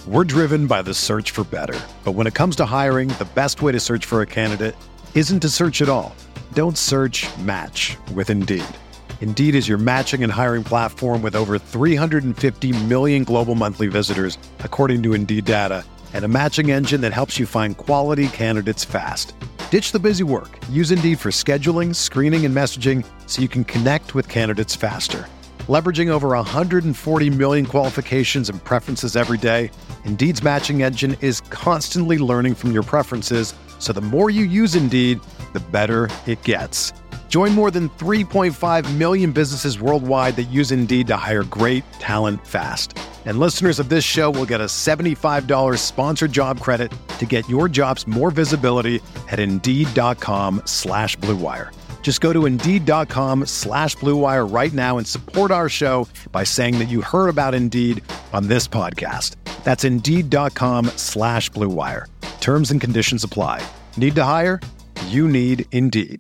We're driven by the search for better. But when it comes to hiring, the best way to search for a candidate isn't to search at all. Don't search, match with Indeed. Indeed is your matching and hiring platform with over 350 million global monthly visitors, according to Indeed data, and a matching engine that helps you find quality candidates fast. Ditch the busy work. Use Indeed for scheduling, screening, and messaging so you can connect with candidates faster. Leveraging over 140 million qualifications and preferences every day, Indeed's matching engine is constantly learning from your preferences, so the more you use Indeed, the better it gets. Join more than 3.5 million businesses worldwide that use Indeed to hire great talent fast. And listeners of this show will get a $75 sponsored job credit to get your jobs more visibility at Indeed.com/Blue Wire. Just go to Indeed.com/Blue Wire right now and support our show by saying that you heard about Indeed on this podcast. That's Indeed.com/Blue Wire. Terms and conditions apply. Need to hire? You need Indeed.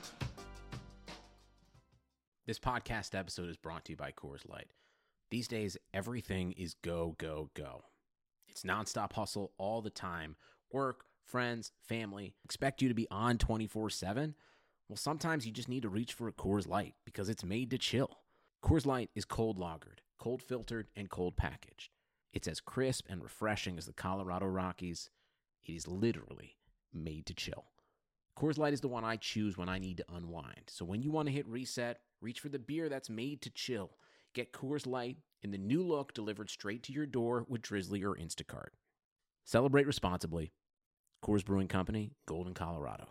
This podcast episode is brought to you by Coors Light. These days, everything is go, go, go. It's nonstop hustle all the time. Work, friends, family, expect you to be on 24/7. Well, sometimes you just need to reach for a Coors Light because it's made to chill. Coors Light is cold lagered, cold filtered, and cold packaged. It's as crisp and refreshing as the Colorado Rockies. It is literally made to chill. Coors Light is the one I choose when I need to unwind. So when you want to hit reset, reach for the beer that's made to chill. Get Coors Light in the new look delivered straight to your door with Drizzly or Instacart. Celebrate responsibly. Coors Brewing Company, Golden, Colorado.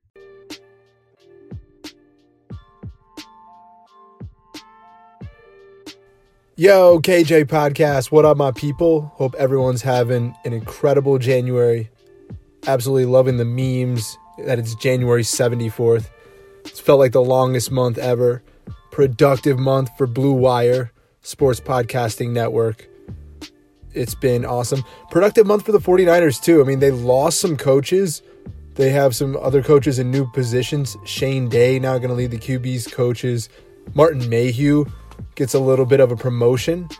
Yo, KJ Podcast. What up, my people? Hope everyone's having an incredible January. Absolutely loving the memes that it's January 74th. It's felt like the longest month ever. Productive month for Blue Wire, Sports Podcasting Network. It's been awesome. Productive month for the 49ers, too. I mean, they lost some coaches. They have some other coaches in new positions. Shane Day now going to lead the QBs coaches. Martin Mayhew gets a little bit of a promotion.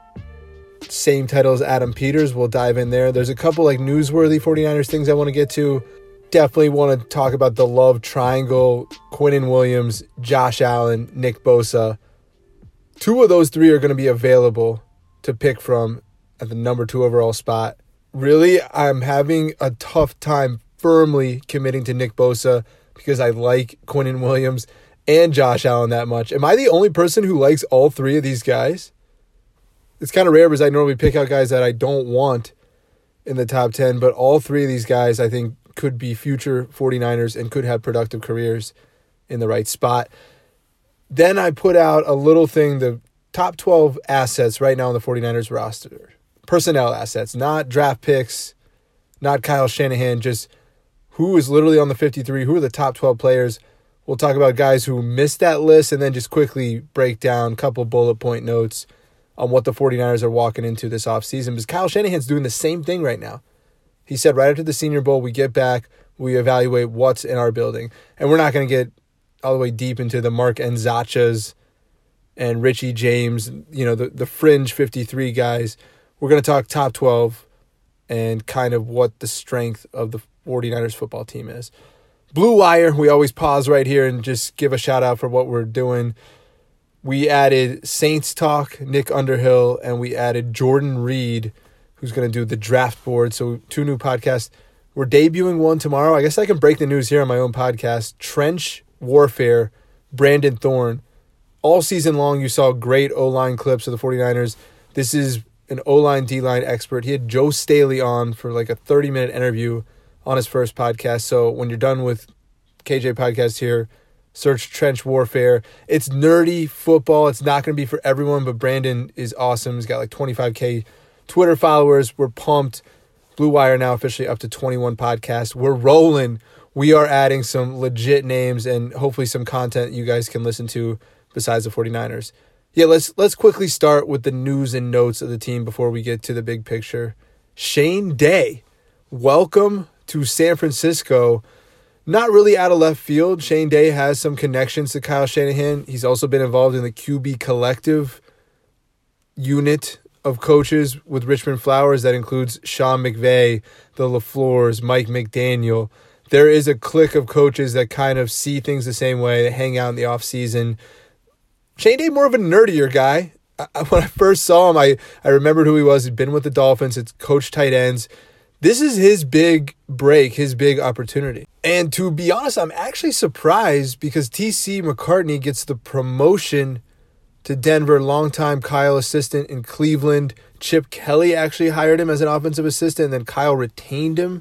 Same title as Adam Peters. We'll dive in there. There's a couple like newsworthy 49ers things I want to get to. Definitely want to talk about the love triangle. Quinnen Williams, Josh Allen, Nick Bosa. Two of those three are going to be available to pick from at the number 2 overall spot. Really, I'm having a tough time firmly committing to Nick Bosa because I like Quinnen Williams and Josh Allen that much. Am I the only person who likes all three of these guys? It's kind of rare because I normally pick out guys that I don't want in the top 10, but all three of these guys I think could be future 49ers and could have productive careers in the right spot. Then I put out a little thing, the top 12 assets right now on the 49ers roster. Personnel assets, not draft picks, not Kyle Shanahan, just who is literally on the 53, who are the top 12 players. We'll talk about guys who missed that list and then just quickly break down a couple bullet point notes on what the 49ers are walking into this offseason. Because Kyle Shanahan's doing the same thing right now. He said right after the Senior Bowl, we get back, we evaluate what's in our building. And we're not going to get all the way deep into the Mark Nzachas and Richie James, you know, the fringe 53 guys. We're going to talk top 12 and kind of what the strength of the 49ers football team is. Blue Wire, we always pause right here and just give a shout out for what we're doing. We added Saints Talk, Nick Underhill, and we added Jordan Reed, who's going to do the draft board. So 2 new podcasts. We're debuting one tomorrow. I guess I can break the news here on my own podcast. Trench Warfare, Brandon Thorne. All season long, you saw great O-line clips of the 49ers. This is an O-line, D-line expert. He had Joe Staley on for like a 30-minute interview on his first podcast. So when you're done with KJ Podcast here, search Trench Warfare. It's nerdy football. It's not going to be for everyone, but Brandon is awesome. He's got like 25K Twitter followers. We're pumped. Blue Wire now officially up to 21 podcasts. We're rolling. We are adding some legit names and hopefully some content you guys can listen to besides the 49ers. Yeah, let's quickly start with the news and notes of the team before we get to the big picture. Shane Day, welcome to San Francisco. Not really out of left field. Shane Day has some connections to Kyle Shanahan. He's also been involved in the QB collective unit of coaches with Richmond Flowers that includes Sean McVay, the LaFleurs, Mike McDaniel. There is a clique of coaches that kind of see things the same way. They hang out in the offseason. Shane Day, more of a nerdier guy. When I first saw him, I remembered who he was. He'd been with the Dolphins. It's coached tight ends. This is his big break, his big opportunity. And to be honest, I'm actually surprised because T.C. McCartney gets the promotion to Denver, longtime Kyle assistant in Cleveland. Chip Kelly actually hired him as an offensive assistant, and then Kyle retained him,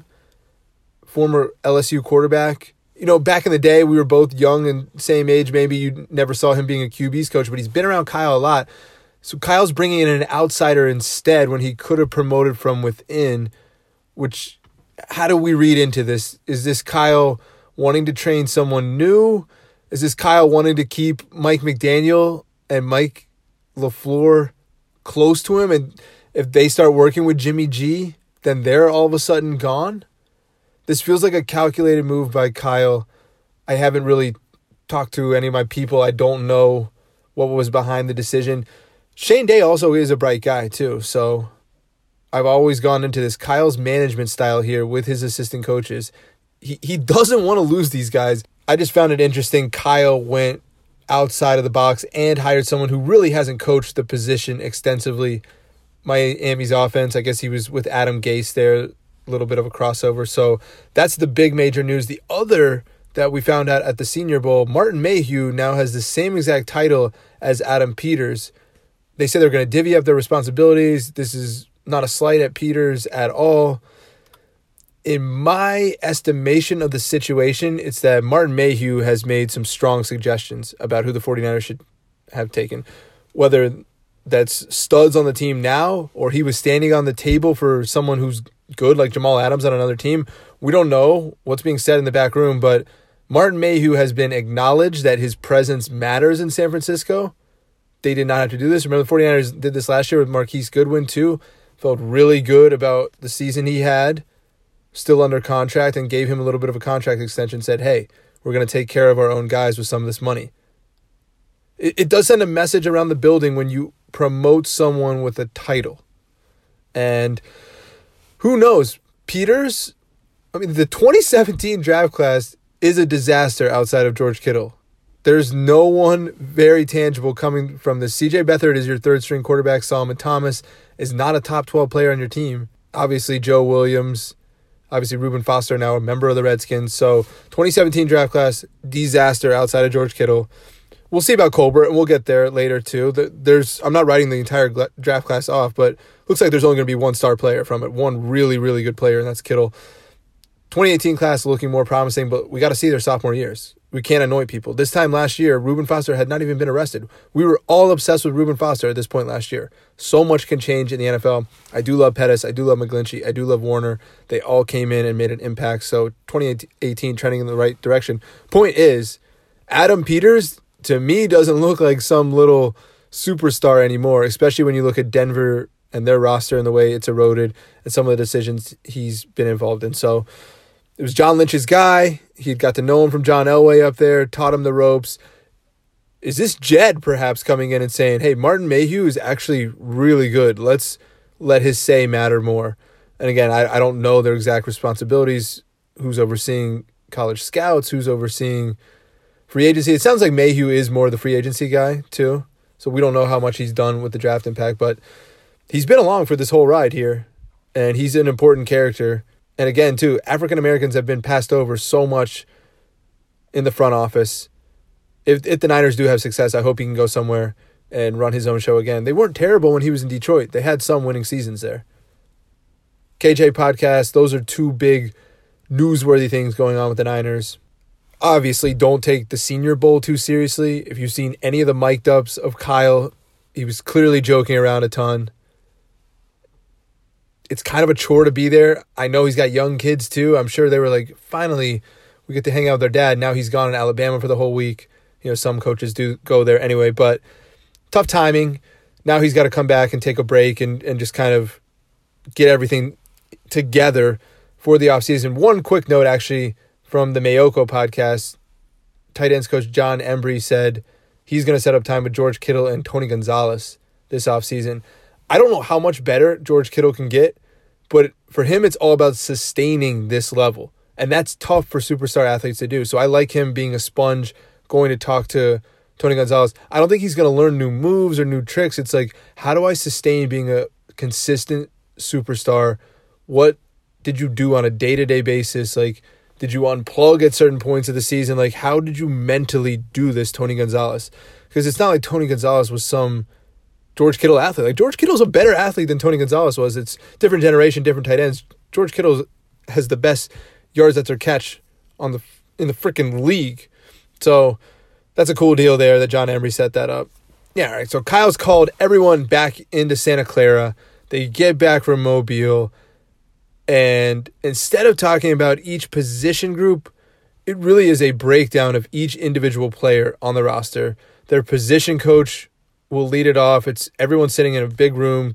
former LSU quarterback. You know, back in the day, we were both young and same age. Maybe you never saw him being a QB's coach, but he's been around Kyle a lot. So Kyle's bringing in an outsider instead when he could have promoted from within, which, how do we read into this? Is this Kyle wanting to train someone new? Is this Kyle wanting to keep Mike McDaniel and Mike LaFleur close to him? And if they start working with Jimmy G, then they're all of a sudden gone? This feels like a calculated move by Kyle. I haven't really talked to any of my people. I don't know what was behind the decision. Shane Day also is a bright guy too, so I've always gone into this Kyle's management style here with his assistant coaches. He doesn't want to lose these guys. I just found it interesting. Kyle went outside of the box and hired someone who really hasn't coached the position extensively. Miami's offense, I guess he was with Adam Gase there, a little bit of a crossover. So that's the big major news. The other that we found out at the Senior Bowl, Martin Mayhew now has the same exact title as Adam Peters. They say they're going to divvy up their responsibilities. This is not a slight at Peters at all. In my estimation of the situation, it's that Martin Mayhew has made some strong suggestions about who the 49ers should have taken. Whether that's studs on the team now or he was standing on the table for someone who's good like Jamal Adams on another team, we don't know what's being said in the back room, but Martin Mayhew has been acknowledged that his presence matters in San Francisco. They did not have to do this. Remember, the 49ers did this last year with Marquise Goodwin too. Felt really good about the season he had, still under contract, and gave him a little bit of a contract extension, said, hey, we're going to take care of our own guys with some of this money. It does send a message around the building when you promote someone with a title. And who knows? Peters, I mean, the 2017 draft class is a disaster outside of George Kittle. There's no one very tangible coming from this. C.J. Beathard is your third-string quarterback. Solomon Thomas is not a top 12 player on your team. Obviously, Joe Williams. Obviously, Reuben Foster now a member of the Redskins. So, 2017 draft class, disaster outside of George Kittle. We'll see about Colbert, and we'll get there later, too. I'm not writing the entire draft class off, but looks like there's only going to be one star player from it. One really, really good player, and that's Kittle. 2018 class looking more promising, but we got to see their sophomore years. We can't anoint people. This time last year, Reuben Foster had not even been arrested. We were all obsessed with Reuben Foster at this point last year. So much can change in the NFL. I do love Pettis. I do love McGlinchey. I do love Warner. They all came in and made an impact. So 2018 trending in the right direction. Point is, Adam Peters, to me, doesn't look like some little superstar anymore, especially when you look at Denver and their roster and the way it's eroded and some of the decisions he's been involved in. So it was John Lynch's guy. He got to know him from John Elway up there, taught him the ropes. Is this Jed perhaps coming in and saying, hey, Martin Mayhew is actually really good. Let's let his say matter more. And again, I don't know their exact responsibilities, who's overseeing college scouts, who's overseeing free agency. It sounds like Mayhew is more the free agency guy too. So we don't know how much he's done with the draft impact, but he's been along for this whole ride here, and he's an important character. And again, too, African Americans have been passed over so much in the front office. If the Niners do have success, I hope he can go somewhere and run his own show again. They weren't terrible when he was in Detroit. They had some winning seasons there. KJ Podcast, those are two big newsworthy things going on with the Niners. Obviously, don't take the Senior Bowl too seriously. If you've seen any of the mic'd ups of Kyle, he was clearly joking around a ton. It's kind of a chore to be there. I know he's got young kids too. I'm sure they were like, finally, we get to hang out with their dad. Now he's gone in Alabama for the whole week. You know, some coaches do go there anyway, but tough timing. Now he's got to come back and take a break and just kind of get everything together for the offseason. One quick note, actually, from the Mayoko podcast, tight ends coach John Embry said he's going to set up time with George Kittle and Tony Gonzalez this offseason. I don't know how much better George Kittle can get, but for him, it's all about sustaining this level. And that's tough for superstar athletes to do. So I like him being a sponge, going to talk to Tony Gonzalez. I don't think he's going to learn new moves or new tricks. It's like, how do I sustain being a consistent superstar? What did you do on a day-to-day basis? Like, did you unplug at certain points of the season? Like, how did you mentally do this, Tony Gonzalez? Because it's not like Tony Gonzalez was some George Kittle athlete. Like, George Kittle's a better athlete than Tony Gonzalez was. It's different generation, different tight ends. George Kittle has the best yards after catch in the freaking league. So that's a cool deal there that John Emery set that up. Yeah, all right. So Kyle's called everyone back into Santa Clara. They get back from Mobile. And instead of talking about each position group, it really is a breakdown of each individual player on the roster. Their position coach will lead it off. It's everyone sitting in a big room,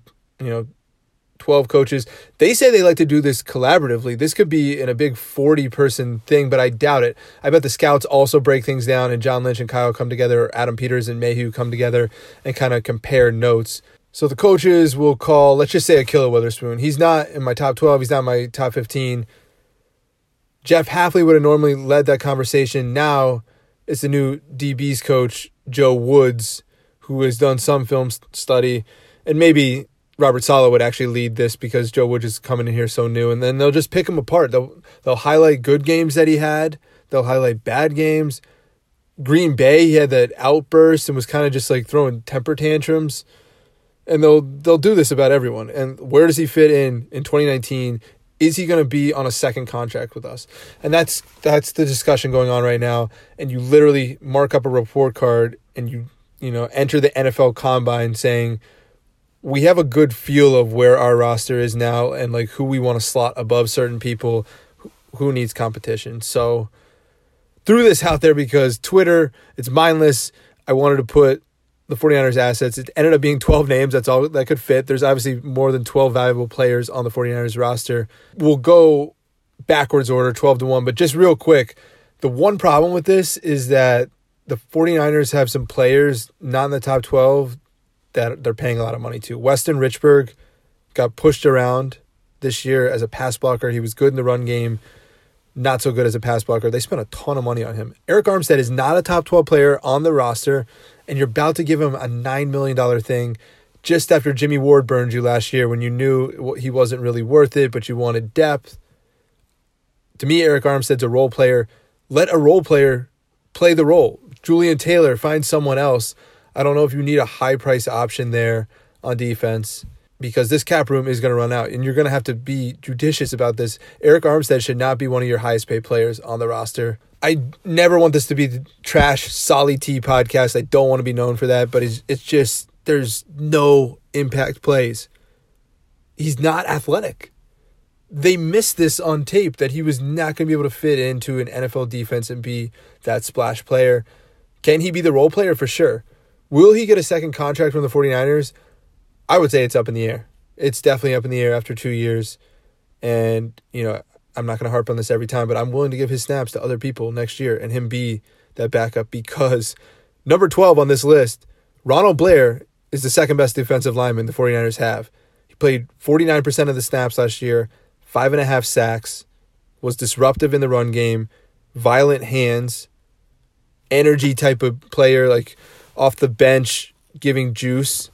12 coaches. They say they like to do this collaboratively. This could be in a big 40-person thing, but I doubt it. I bet the scouts also break things down, and John Lynch and Kyle come together, or Adam Peters and Mayhew come together and kind of compare notes. So the coaches will call, let's just say, Ahkello Witherspoon. He's not in my top 12. He's not in my top 15. Jeff Hafley would have normally led that conversation. Now it's the new DB's coach, Joe Woods, who has done some film study. And maybe Robert Saleh would actually lead this because Joe Woods is coming in here so new. And then they'll just pick him apart. They'll highlight good games that he had. They'll highlight bad games. Green Bay, he had that outburst and was kind of just like throwing temper tantrums. And they'll do this about everyone. And where does he fit in 2019? Is he going to be on a second contract with us? And that's the discussion going on right now. And you literally mark up a report card and you enter the NFL Combine saying, we have a good feel of where our roster is now and like who we want to slot above certain people, who needs competition. So threw this out there because Twitter, it's mindless. I wanted to put the 49ers assets. It ended up being 12 names. That's all that could fit. There's obviously more than 12 valuable players on the 49ers roster. We'll go backwards order, 12-1. But just real quick, the one problem with this is that the 49ers have some players not in the top 12 that they're paying a lot of money to. Weston Richburg got pushed around this year as a pass blocker. He was good in the run game, not so good as a pass blocker. They spent a ton of money on him. Eric Armstead is not a top 12 player on the roster, and you're about to give him a $9 million thing just after Jimmy Ward burned you last year when you knew he wasn't really worth it, but you wanted depth. To me, Eric Armstead's a role player. Let a role player play the role. Julian Taylor, find someone else. I don't know if you need a high-price option there on defense because this cap room is going to run out, and you're going to have to be judicious about this. Eric Armstead should not be one of your highest-paid players on the roster. I never want this to be the trash Solly T podcast. I don't want to be known for that, but it's just there's no impact plays. He's not athletic. They missed this on tape that he was not going to be able to fit into an NFL defense and be that splash player. Can he be the role player? For sure. Will he get a second contract from the 49ers? I would say it's up in the air. It's definitely up in the air after 2 years. And, I'm not going to harp on this every time, but I'm willing to give his snaps to other people next year and him be that backup because number 12 on this list, Ronald Blair, is the second best defensive lineman the 49ers have. He played 49% of the snaps last year, 5.5 sacks, was disruptive in the run game, violent hands, energy type of player, like off the bench, giving juice.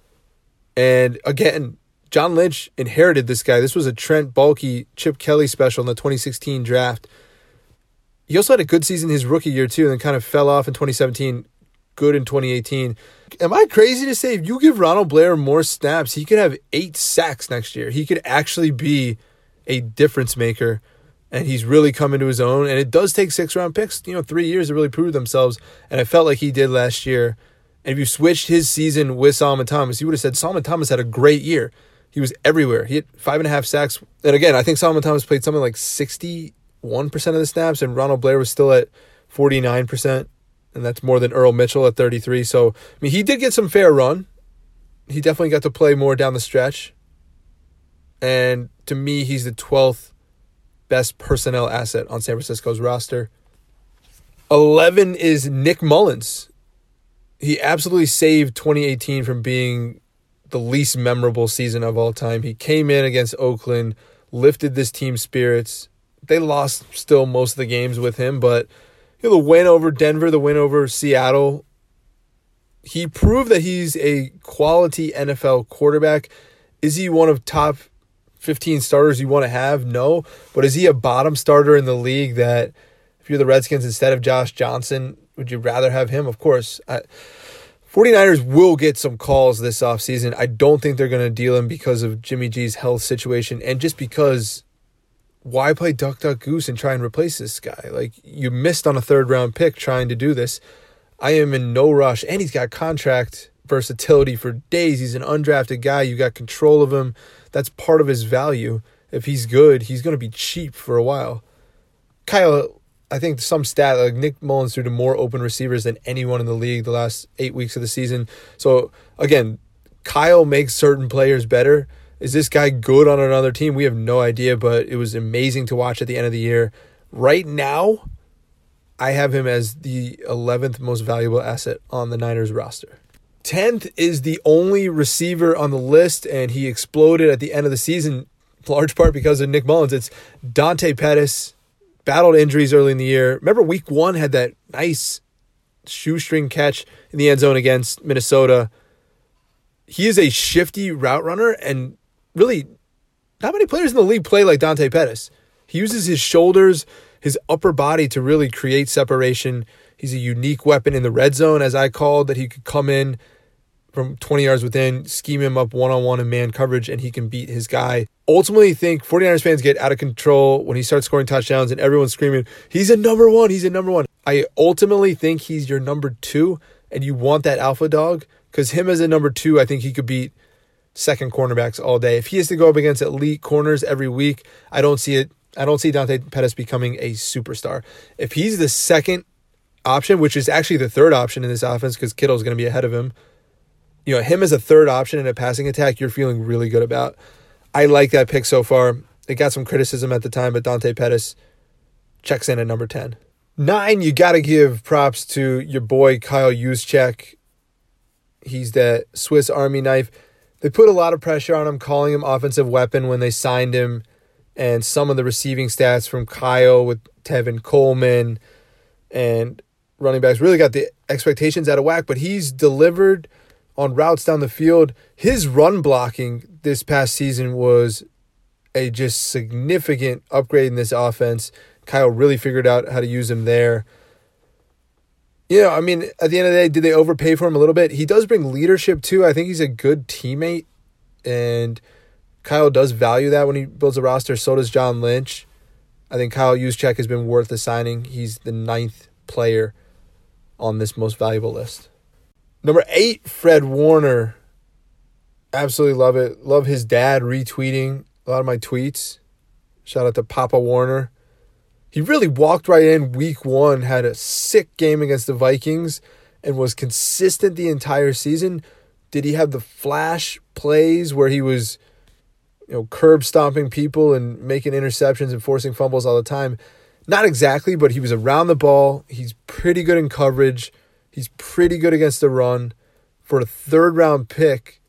And again, John Lynch inherited this guy. This was a Trent Baalke, Chip Kelly special in the 2016 draft. He also had a good season his rookie year too, and then kind of fell off in 2017, good in 2018. Am I crazy to say if you give Ronald Blair more snaps, he could have 8 sacks next year? He could actually be a difference maker, and he's really come into his own. And it does take 6-round picks, 3 years to really prove themselves, and I felt like he did last year. And if you switched his season with Solomon Thomas, you would have said Solomon Thomas had a great year. He was everywhere. He had 5.5 sacks. And again, I think Solomon Thomas played something like 61% of the snaps, and Ronald Blair was still at 49%. And that's more than Earl Mitchell at 33%. So, he did get some fair run. He definitely got to play more down the stretch. And to me, he's the 12th best personnel asset on San Francisco's roster. 11 is Nick Mullins. He absolutely saved 2018 from being the least memorable season of all time. He came in against Oakland, lifted this team's spirits. They lost still most of the games with him, but the win over Denver, the win over Seattle, he proved that he's a quality NFL quarterback. Is he one of top 15 starters you want to have? No. But is he a bottom starter in the league that if you're the Redskins, instead of Josh Johnson, would you rather have him? Of course. 49ers will get some calls this offseason. I don't think they're going to deal him because of Jimmy G's health situation and just because why play duck, duck, goose and try and replace this guy? Like, you missed on a third-round pick trying to do this. I am in no rush, and he's got contract versatility for days. He's an undrafted guy. You got control of him. That's part of his value. If he's good, he's going to be cheap for a while. Kyle, I think some stat, like Nick Mullins threw to more open receivers than anyone in the league the last 8 weeks of the season. So, again, Kyle makes certain players better. Is this guy good on another team? We have no idea, but it was amazing to watch at the end of the year. Right now, I have him as the 11th most valuable asset on the Niners roster. 10th is the only receiver on the list, and he exploded at the end of the season, large part because of Nick Mullins. It's Dante Pettis, battled injuries early in the year. Remember week 1 had that nice shoestring catch in the end zone against Minnesota. He is a shifty route runner, and really not many players in the league play like Dante Pettis. He uses his shoulders, his upper body to really create separation. He's a unique weapon in the red zone, as I called, that he could come in from 20 yards within, scheme him up one-on-one in man coverage, and he can beat his guy. Ultimately, I think 49ers fans get out of control when he starts scoring touchdowns and everyone's screaming, he's a number one, he's a number one. I ultimately think he's your number 2, and you want that alpha dog, because him as a number 2, I think he could beat second cornerbacks all day. If he has to go up against elite corners every week, I don't see it. I don't see Dante Pettis becoming a superstar. If he's the second option, which is actually the third option in this offense because Kittle's going to be ahead of him, him as a third option in a passing attack, you're feeling really good about. I like that pick so far. It got some criticism at the time, but Dante Pettis checks in at number 10. 9, you got to give props to your boy Kyle Juszczyk. He's that Swiss Army knife. They put a lot of pressure on him, calling him offensive weapon when they signed him. And some of the receiving stats from Kyle with Tevin Coleman and running backs really got the expectations out of whack. But he's delivered on routes down the field. His run blocking this past season was a just significant upgrade in this offense. Kyle really figured out how to use him there. At the end of the day, did they overpay for him a little bit? He does bring leadership too. I think he's a good teammate, and Kyle does value that when he builds a roster. So does John Lynch. I think Kyle Juszczyk has been worth the signing. He's the 9th player on this most valuable list. Number 8, Fred Warner. Absolutely love it. Love his dad retweeting a lot of my tweets. Shout out to Papa Warner. He really walked right in week 1, had a sick game against the Vikings, and was consistent the entire season. Did he have the flash plays where he was curb stomping people and making interceptions and forcing fumbles all the time? Not exactly, but he was around the ball. He's pretty good in coverage. He's pretty good against the run. For a third-round pick,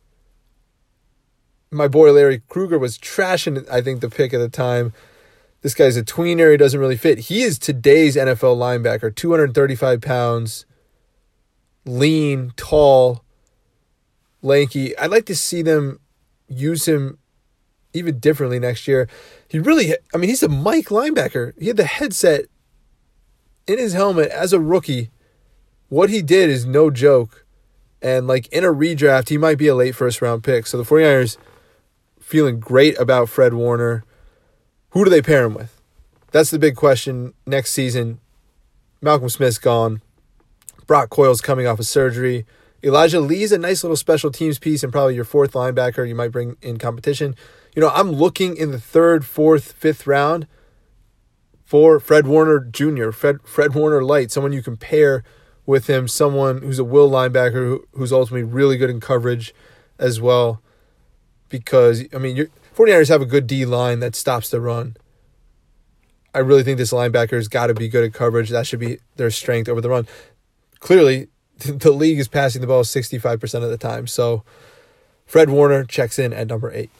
my boy Larry Krueger was trashing, I think, the pick at the time. This guy's a tweener. He doesn't really fit. He is today's NFL linebacker, 235 pounds, lean, tall, lanky. I'd like to see them use him even differently next year. He's a Mike linebacker. He had the headset in his helmet as a rookie. What he did is no joke. And in a redraft, he might be a late first-round pick. So the 49ers feeling great about Fred Warner. Who do they pair him with? That's the big question next season. Malcolm Smith's gone. Brock Coyle's coming off of surgery. Elijah Lee's a nice little special teams piece and probably your 4th linebacker you might bring in competition. I'm looking in the 3rd, 4th, 5th round for Fred Warner Jr., Fred Warner Light, someone you can pair with him, someone who's a will linebacker who's ultimately really good in coverage as well. Because, your 49ers have a good D-line that stops the run. I really think this linebacker's got to be good at coverage. That should be their strength over the run. Clearly, the league is passing the ball 65% of the time. So Fred Warner checks in at number 8.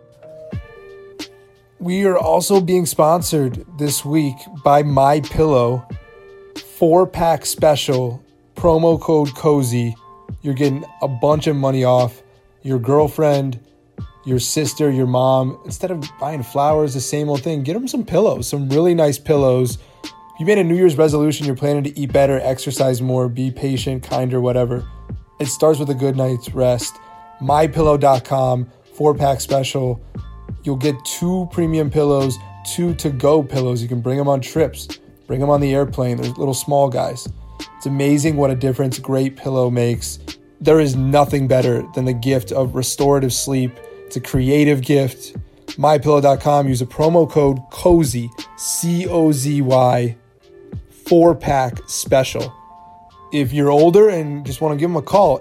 We are also being sponsored this week by MyPillow. 4-pack special, promo code COZY. You're getting a bunch of money off. Your girlfriend, your sister, your mom, instead of buying flowers, the same old thing, get them some pillows, some really nice pillows. If you made a New Year's resolution, you're planning to eat better, exercise more, be patient, kinder, whatever. It starts with a good night's rest. MyPillow.com, 4-pack special. You'll get 2 premium pillows, 2 to-go pillows. You can bring them on trips, bring them on the airplane. They're little small guys. It's amazing what a difference a great pillow makes. There is nothing better than the gift of restorative sleep. It's a creative gift. MyPillow.com. Use a promo code COZY, COZY, 4-pack special. If you're older and just want to give them a call,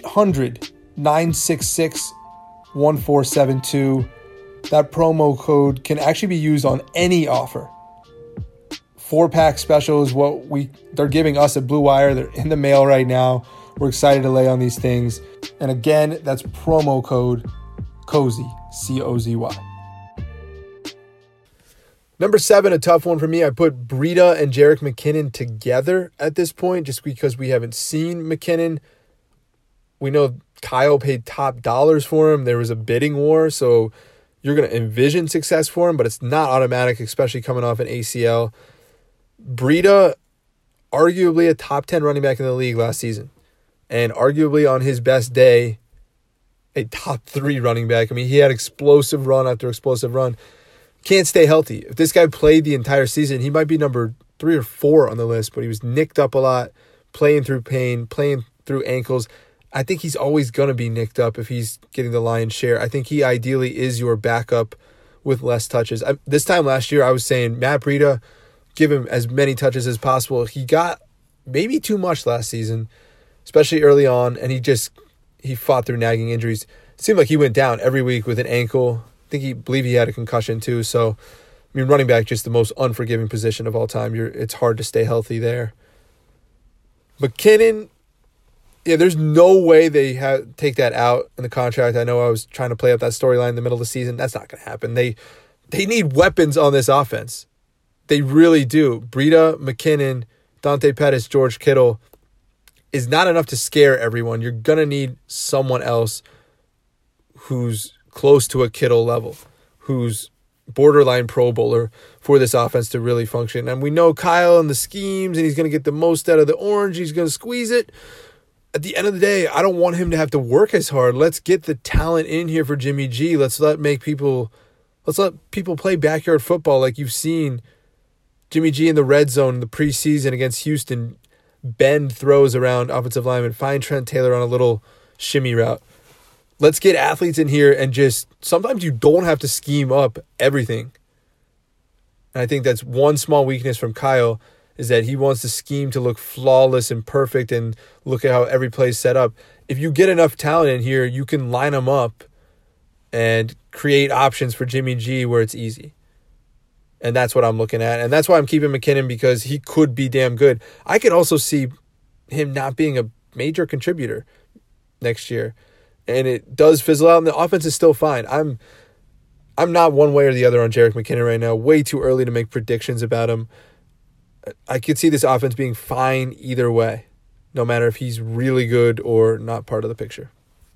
800-966-1472. That promo code can actually be used on any offer. 4-pack special is what they're giving us at Blue Wire. They're in the mail right now. We're excited to lay on these things. And again, that's promo code COZY, COZY. Number 7, a tough one for me. I put Breida and Jerick McKinnon together at this point just because we haven't seen McKinnon. We know Kyle paid top dollars for him. There was a bidding war, so you're going to envision success for him, but it's not automatic, especially coming off an ACL. Breida, arguably a top 10 running back in the league last season, and arguably on his best day, a top 3 running back. I mean, he had explosive run after explosive run. Can't stay healthy. If this guy played the entire season, he might be number 3 or 4 on the list, but he was nicked up a lot, playing through pain, playing through ankles. I think he's always going to be nicked up if he's getting the lion's share. I think he ideally is your backup with less touches. This time last year, I was saying Matt Breida, give him as many touches as possible. He got maybe too much last season, especially early on, and he fought through nagging injuries. It seemed like he went down every week with an ankle. I believe he had a concussion too. So, I mean, running back, just the most unforgiving position of all time. It's hard to stay healthy there. McKinnon, yeah, there's no way they take that out in the contract. I know I was trying to play up that storyline in the middle of the season. That's not going to happen. They need weapons on this offense. They really do. Breida, McKinnon, Dante Pettis, George Kittle is not enough to scare everyone. You're going to need someone else who's close to a Kittle level, who's borderline Pro Bowler for this offense to really function. And we know Kyle and the schemes, and he's going to get the most out of the orange. He's going to squeeze it. At the end of the day, I don't want him to have to work as hard. Let's get the talent in here for Jimmy G. Let's let people play backyard football like you've seen Jimmy G in the red zone in the preseason against Houston, bend throws around offensive linemen, find Trent Taylor on a little shimmy route. Let's get athletes in here and sometimes you don't have to scheme up everything. And I think that's one small weakness from Kyle, is that he wants the scheme to look flawless and perfect and look at how every play is set up. If you get enough talent in here, you can line them up and create options for Jimmy G where it's easy. And that's what I'm looking at. And that's why I'm keeping McKinnon, because he could be damn good. I could also see him not being a major contributor next year. And it does fizzle out, and the offense is still fine. I'm not one way or the other on Jerick McKinnon right now. Way too early to make predictions about him. I could see this offense being fine either way, no matter if he's really good or not part of the picture.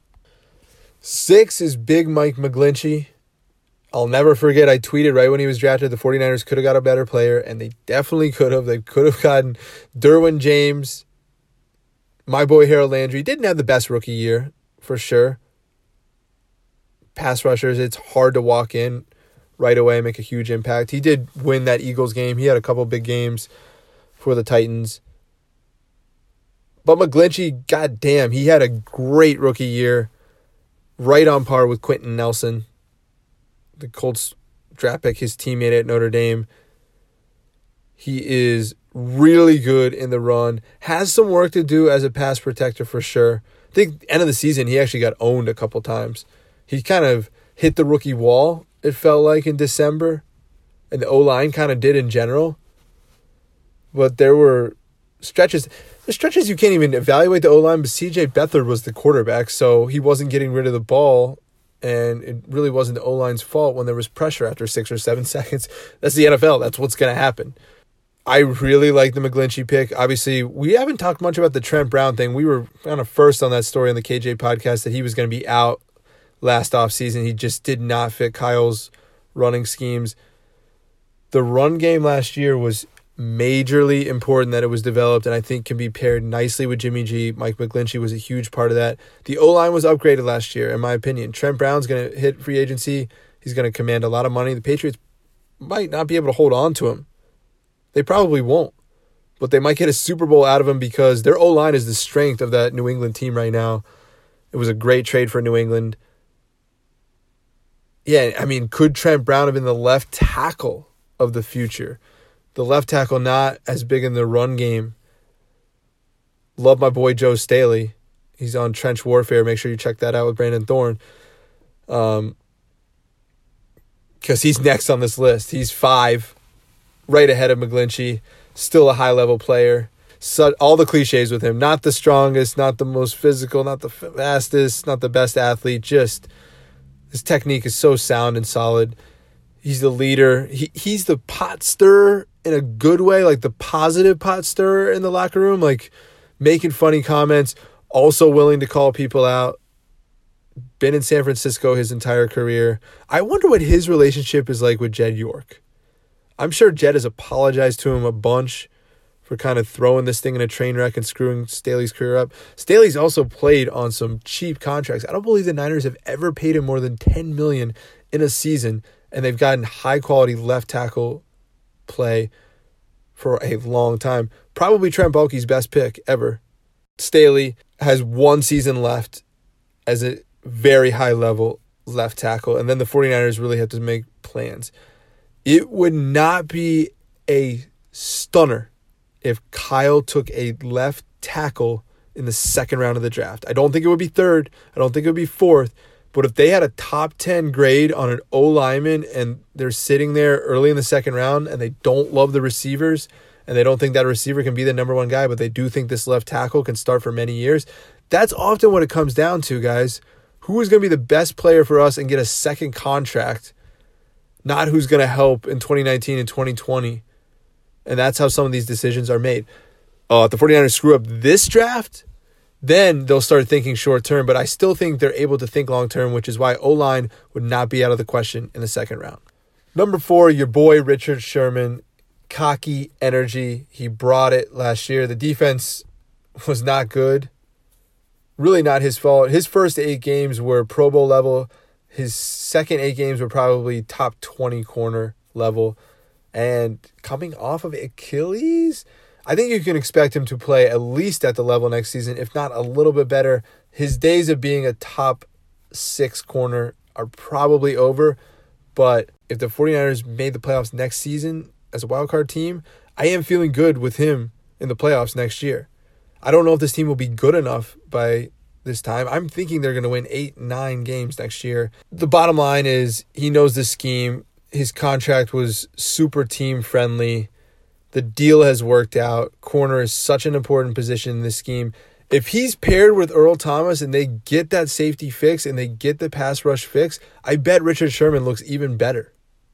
6 is Big Mike McGlinchey. I'll never forget, I tweeted right when he was drafted, the 49ers could have got a better player, and they definitely could have. They could have gotten Derwin James. My boy Harold Landry didn't have the best rookie year, for sure. Pass rushers, it's hard to walk in right away and make a huge impact. He did win that Eagles game. He had a couple big games for the Titans. But McGlinchey, goddamn, he had a great rookie year, right on par with Quentin Nelson, the Colts draft pick, his teammate at Notre Dame. He is really good in the run. Has some work to do as a pass protector for sure. I think end of the season, he actually got owned a couple times. He kind of hit the rookie wall, it felt like, in December. And the O-line kind of did in general. But there were stretches. There's stretches you can't even evaluate the O-line, but C.J. Beathard was the quarterback, so he wasn't getting rid of the ball, and it really wasn't the O-line's fault when there was pressure after 6 or 7 seconds. That's the NFL. That's what's going to happen. I really like the McGlinchey pick. Obviously, we haven't talked much about the Trent Brown thing. We were kind of first on that story on the KJ podcast that he was going to be out last offseason. He just did not fit Kyle's running schemes. The run game last year was majorly important that it was developed, and I think can be paired nicely with Jimmy G. Mike McGlinchey was a huge part of that. The O-line was upgraded last year, in my opinion. Trent Brown's going to hit free agency. He's going to command a lot of money. The Patriots might not be able to hold on to him. They probably won't, but they might get a Super Bowl out of him because their O-line is the strength of that New England team right now. It was a great trade for New England. Yeah, I mean, could Trent Brown have been the left tackle of the future? The left tackle not as big in the run game. Love my boy Joe Staley. He's on Trench Warfare. Make sure you check that out with Brandon Thorne. Because he's next on this list. He's 5, right ahead of McGlinchey. Still a high-level player. So, all the cliches with him. Not the strongest, not the most physical, not the fastest, not the best athlete. Just his technique is so sound and solid. He's the leader. He's the pot stirrer in a good way, like the positive pot stirrer in the locker room, like making funny comments, also willing to call people out. Been in San Francisco his entire career. I wonder what his relationship is like with Jed York. I'm sure Jed has apologized to him a bunch for kind of throwing this thing in a train wreck and screwing Staley's career up. Staley's also played on some cheap contracts. I don't believe the Niners have ever paid him more than $10 million in a season, and they've gotten high-quality left tackle play for a long time. Probably Trent Baalke's best pick ever. Staley has 1 season left as a very high-level left tackle, and then the 49ers really have to make plans. It would not be a stunner if Kyle took a left tackle in the 2nd round of the draft. I don't think it would be 3rd. I don't think it would be 4th. But if they had a top 10 grade on an O-lineman and they're sitting there early in the 2nd round and they don't love the receivers and they don't think that receiver can be the number 1 guy, but they do think this left tackle can start for many years, that's often what it comes down to, guys. Who is going to be the best player for us and get a 2nd contract, not who's going to help in 2019 and 2020. And that's how some of these decisions are made. If the 49ers screw up this draft, then they'll start thinking short-term, but I still think they're able to think long-term, which is why O-line would not be out of the question in the 2nd round. Number 4, your boy Richard Sherman. Cocky energy. He brought it last year. The defense was not good. Really not his fault. His first 8 games were Pro Bowl level. His second 8 games were probably top 20 corner level. And coming off of Achilles, I think you can expect him to play at least at the level next season, if not a little bit better. His days of being a top 6 corner are probably over, but if the 49ers made the playoffs next season as a wildcard team, I am feeling good with him in the playoffs next year. I don't know if this team will be good enough by this time. I'm thinking they're going to win 8-9 games next year. The bottom line is he knows this scheme. His contract was super team-friendly. The deal has worked out. Corner is such an important position in this scheme. If he's paired with Earl Thomas and they get that safety fix and they get the pass rush fix, I bet Richard Sherman looks even better.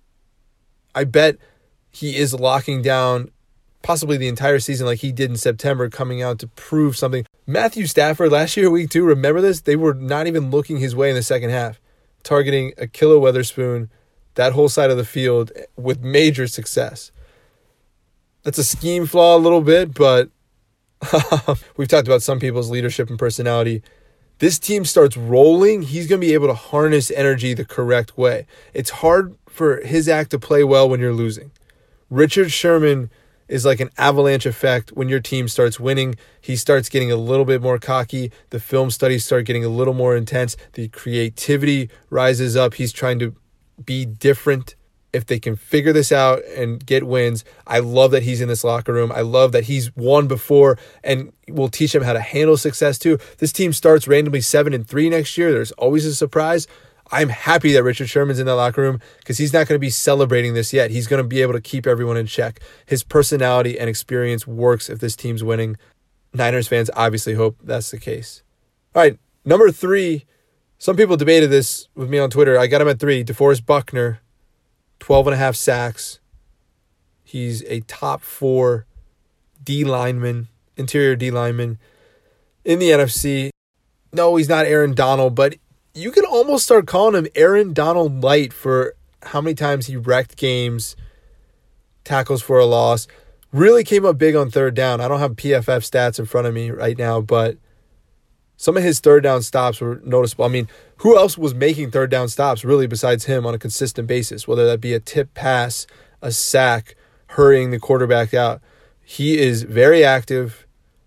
I bet he is locking down possibly the entire season like he did in September, coming out to prove something. Matthew Stafford last year, week 2, remember this? They were not even looking his way in the second half, targeting Ahkello Witherspoon, that whole side of the field with major success. That's a scheme flaw a little bit, but we've talked about some people's leadership and personality. This team starts rolling, he's going to be able to harness energy the correct way. It's hard for his act to play well when you're losing. Richard Sherman is like an avalanche effect. When your team starts winning, he starts getting a little bit more cocky. The film studies start getting a little more intense. The creativity rises up. He's trying to be different. If they can figure this out and get wins, I love that he's in this locker room. I love that he's won before and we'll teach him how to handle success too. This team starts randomly 7-3 next year. There's always a surprise. I'm happy that Richard Sherman's in that locker room because he's not going to be celebrating this yet. He's going to be able to keep everyone in check. His personality and experience works if this team's winning. Niners fans obviously hope that's the case. All right, number 3. Some people debated this with me on Twitter. I got him at 3. DeForest Buckner, 12.5 sacks. He's a top 4 D lineman, interior D lineman in the NFC. No, he's not Aaron Donald, but you can almost start calling him Aaron Donald light for how many times he wrecked games, tackles for a loss. Really came up big on third down. I don't have PFF stats in front of me right now, but some of his third down stops were noticeable. I mean, who else was making third down stops really besides him on a consistent basis, whether that be a tip pass, a sack, hurrying the quarterback out. He is very active.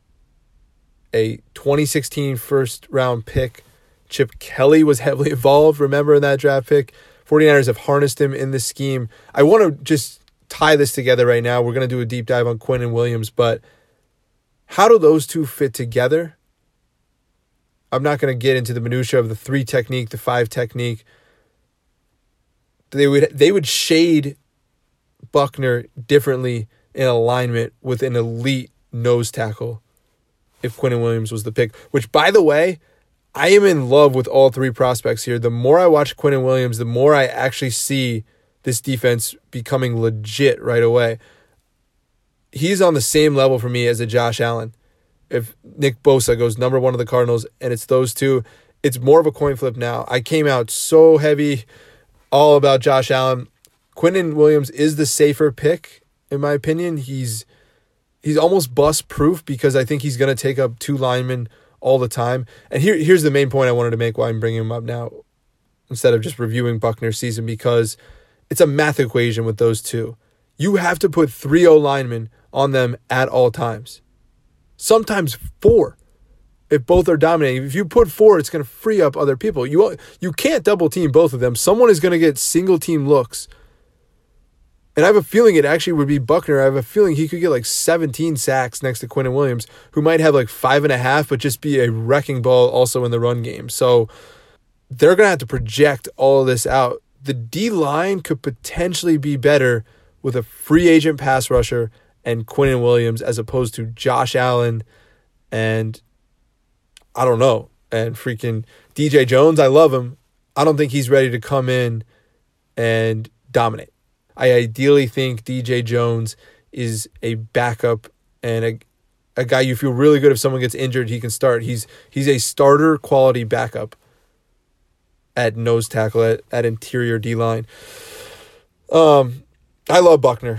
A 2016 first-round pick. Chip Kelly was heavily involved, remember, in that draft pick. 49ers have harnessed him in this scheme. I want to just tie this together right now. We're going to do a deep dive on Quinnen Williams, but how do those two fit together? I'm not going to get into the minutia of the 3 technique, the 5 technique. They would shade Buckner differently in alignment with an elite nose tackle if Quinnen Williams was the pick, which, by the way, I am in love with all 3 prospects here. The more I watch Quinnen Williams, the more I actually see this defense becoming legit right away. He's on the same level for me as a Josh Allen. If Nick Bosa goes number 1 of the Cardinals and it's those two, it's more of a coin flip now. I came out so heavy all about Josh Allen. Quinnen Williams is the safer pick, in my opinion. He's almost bust-proof because I think he's going to take up 2 linemen all the time. And here's the main point I wanted to make why I'm bringing him up now instead of just reviewing Buckner's season, because it's a math equation with those two. You have to put 3 O-linemen on them at all times. Sometimes 4 if both are dominating. If you put 4, it's going to free up other people. You can't double-team both of them. Someone is going to get single-team looks. And I have a feeling it actually would be Buckner. I have a feeling he could get like 17 sacks next to Quinnen Williams, who might have like 5.5, but just be a wrecking ball also in the run game. So they're going to have to project all of this out. The D-line could potentially be better with a free agent pass rusher and Quinnen Williams as opposed to Josh Allen and, I don't know, and freaking DJ Jones. I love him. I don't think he's ready to come in and dominate. I ideally think DJ Jones is a backup and a guy you feel really good if someone gets injured, he can start. He's a starter quality backup at nose tackle, at interior D-line. I love Buckner.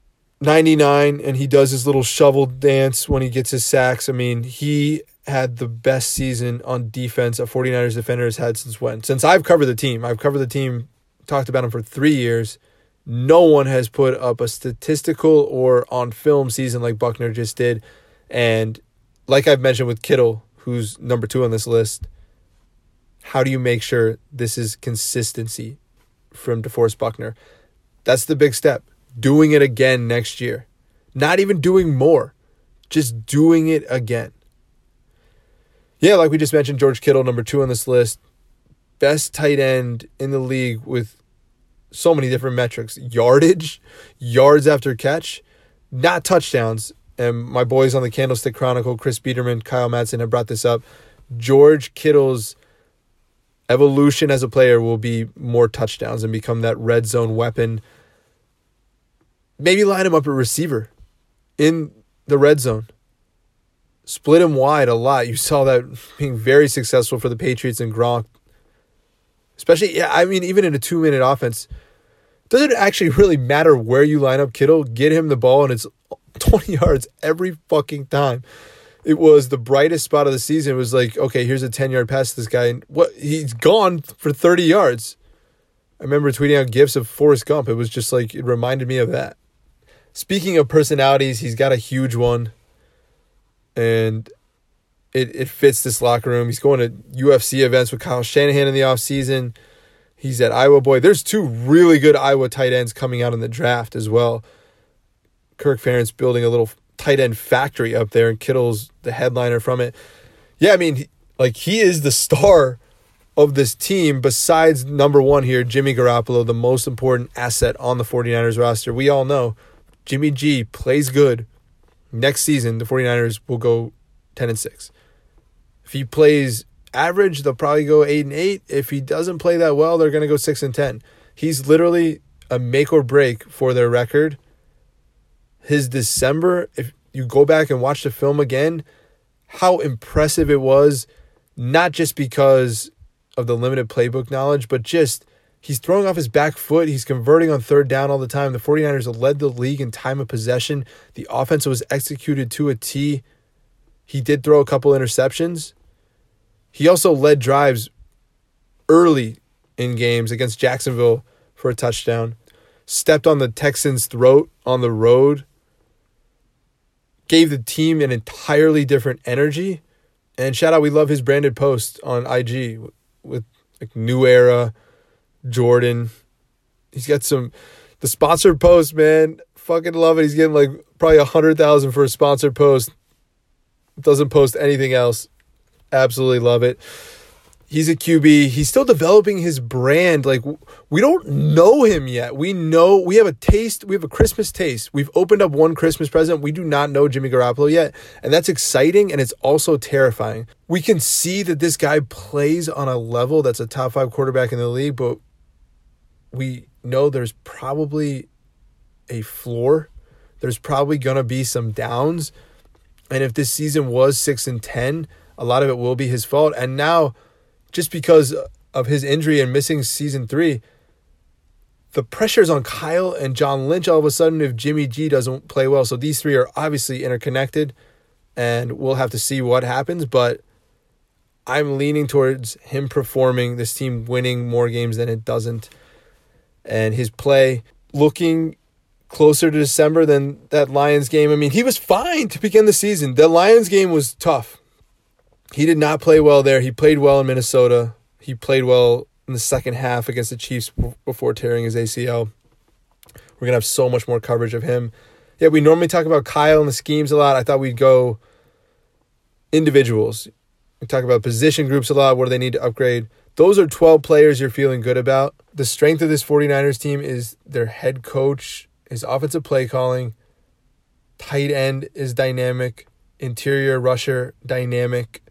99, and he does his little shovel dance when he gets his sacks. I mean, he had the best season on defense a 49ers defender has had since when? Since I've covered the team. I've covered the team, talked about him for 3 years. No one has put up a statistical or on film season like Buckner just did. And like I've mentioned with Kittle, who's number 2 on this list, how do you make sure this is consistency from DeForest Buckner? That's the big step. Doing it again next year. Not even doing more. Just doing it again. Yeah, like we just mentioned, George Kittle, number 2 on this list. Best tight end in the league with so many different metrics. Yardage, yards after catch, not touchdowns. And my boys on the Candlestick Chronicle, Chris Biederman, Kyle Madsen, have brought this up. George Kittle's evolution as a player will be more touchdowns and become that red zone weapon. Maybe line him up at receiver in the red zone. Split him wide a lot. You saw that being very successful for the Patriots and Gronk. Especially, even in a 2-minute offense, doesn't actually really matter where you line up Kittle. Get him the ball, and it's 20 yards every fucking time. It was the brightest spot of the season. It was like, okay, here's a 10-yard pass to this guy, and he's gone for 30 yards. I remember tweeting out gifs of Forrest Gump. It was just like, it reminded me of that. Speaking of personalities, he's got a huge one, and it fits this locker room. He's going to UFC events with Kyle Shanahan in the offseason. He's at Iowa boy. There's 2 really good Iowa tight ends coming out in the draft as well. Kirk Ferentz building a little tight end factory up there, and Kittle's the headliner from it. Yeah, I mean, he is the star of this team besides number 1 here, Jimmy Garoppolo, the most important asset on the 49ers roster. We all know Jimmy G plays good. Next season, the 49ers will go 10-6. If he plays average, they'll probably go 8-8. If he doesn't play that well, they're going to go 6-10. He's literally a make or break for their record. His December, if you go back and watch the film again, how impressive it was, not just because of the limited playbook knowledge, but just he's throwing off his back foot. He's converting on third down all the time. The 49ers led the league in time of possession. The offense was executed to a T. He did throw a couple interceptions. He also led drives early in games against Jacksonville for a touchdown. Stepped on the Texans' throat on the road. Gave the team an entirely different energy. And shout out, we love his branded post on IG with like New Era, Jordan. He's got the sponsored post, man. Fucking love it. He's getting like probably 100,000 for a sponsored post. Doesn't post anything else. Absolutely love it. He's a QB. He's still developing his brand. Like, we don't know him yet. We have a taste. We have a Christmas taste. We've opened up one Christmas present. We do not know Jimmy Garoppolo yet. And that's exciting, and it's also terrifying. We can see that this guy plays on a level that's a top 5 quarterback in the league, but we know there's probably a floor. There's probably going to be some downs. And if this season was 6-10, a lot of it will be his fault. And now, just because of his injury and missing season 3, the pressure's on Kyle and John Lynch all of a sudden if Jimmy G doesn't play well. So these three are obviously interconnected, and we'll have to see what happens. But I'm leaning towards him performing, this team winning more games than it doesn't. And his play looking closer to December than that Lions game. I mean, he was fine to begin the season. The Lions game was tough. He did not play well there. He played well in Minnesota. He played well in the second half against the Chiefs before tearing his ACL. We're going to have so much more coverage of him. Yeah, we normally talk about Kyle and the schemes a lot. I thought we'd go individuals. We talk about position groups a lot. What do they need to upgrade? Those are 12 players you're feeling good about. The strength of this 49ers team is their head coach, his offensive play calling. Tight end is dynamic. Interior rusher, dynamic.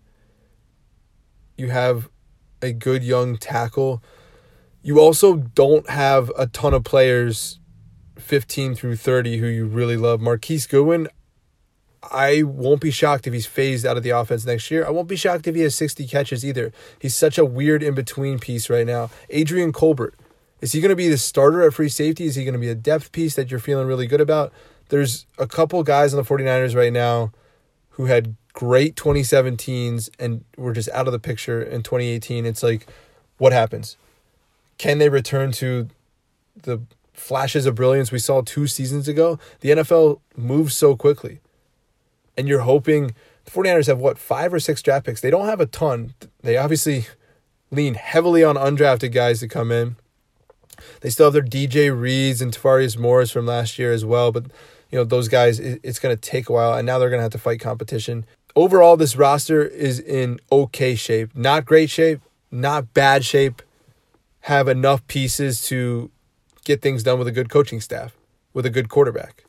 You have a good young tackle. You also don't have a ton of players 15 through 30 who you really love. Marquise Goodwin, I won't be shocked if he's phased out of the offense next year. I won't be shocked if he has 60 catches either. He's such a weird in-between piece right now. Adrian Colbert, is he going to be the starter at free safety? Is he going to be a depth piece that you're feeling really good about? There's a couple guys on the 49ers right now who had great 2017s and were just out of the picture in 2018. It's like, what happens? Can they return to the flashes of brilliance we saw 2 seasons ago? The NFL moves so quickly. And you're hoping, the 49ers have 5 or 6 draft picks. They don't have a ton. They obviously lean heavily on undrafted guys to come in. They still have their DJ Reeds and Tavarius Morris from last year as well. But, those guys, it's going to take a while. And now they're going to have to fight competition. Overall, this roster is in okay shape. Not great shape, not bad shape. Have enough pieces to get things done with a good coaching staff, with a good quarterback.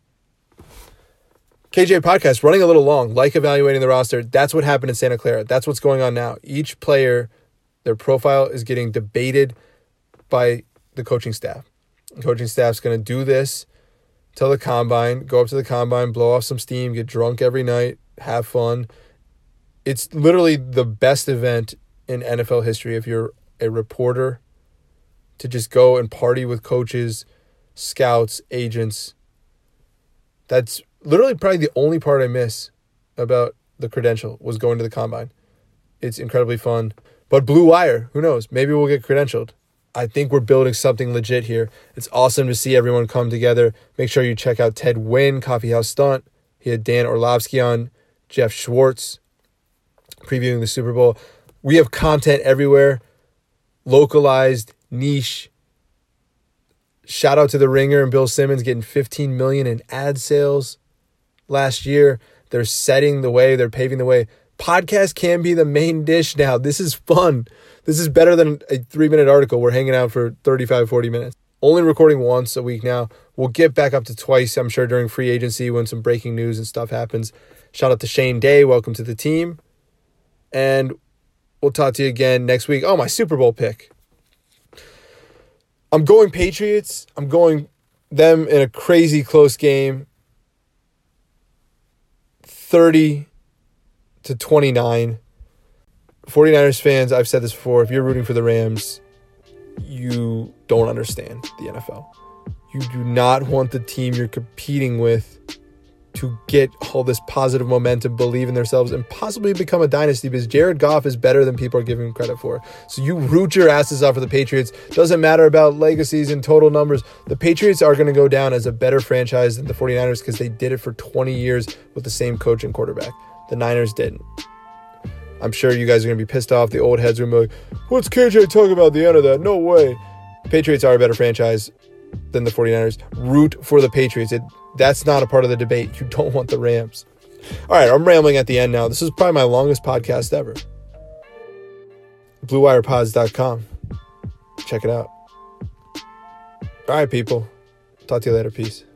KJ Podcast, running a little long, like evaluating the roster. That's what happened in Santa Clara. That's what's going on now. Each player, their profile is getting debated by the coaching staff. The coaching staff's going to do this till the combine, go up to the combine, blow off some steam, get drunk every night, have fun. It's literally the best event in NFL history if you're a reporter, to just go and party with coaches, scouts, agents. That's literally probably the only part I miss about the credential was going to the combine. It's incredibly fun. But Blue Wire, who knows? Maybe we'll get credentialed. I think we're building something legit here. It's awesome to see everyone come together. Make sure you check out Ted Wynn, Coffee House Stunt. He had Dan Orlovsky on, Jeff Schwartz, previewing the Super Bowl. We have content everywhere, localized, niche. Shout out to The Ringer and Bill Simmons getting $15 million in ad sales last year. They're setting the way. They're paving the way. Podcast can be the main dish now. This is fun. This is better than a 3-minute article. We're hanging out for 35, 40 minutes. Only recording once a week now. We'll get back up to twice, I'm sure, during free agency when some breaking news and stuff happens. Shout out to Shane Day. Welcome to the team. And we'll talk to you again next week. Oh, my Super Bowl pick. I'm going Patriots. I'm going them in a crazy close game. 30-29. 49ers fans, I've said this before, if you're rooting for the Rams, you don't understand the NFL. You do not want the team you're competing with to get all this positive momentum, believe in themselves, and possibly become a dynasty, because Jared Goff is better than people are giving him credit for. So you root your asses off for the Patriots. Doesn't matter about legacies and total numbers. The Patriots are going to go down as a better franchise than the 49ers because they did it for 20 years with the same coach and quarterback. The Niners didn't. I'm sure you guys are going to be pissed off. The old heads are going to be like, what's KJ talking about at the end of that? No way. Patriots are a better franchise than the 49ers. Root for the Patriots. That's not a part of the debate. You don't want the Rams. All right, I'm rambling at the end now. This is probably my longest podcast ever. BlueWirePods.com. Check it out. All right, people. Talk to you later. Peace.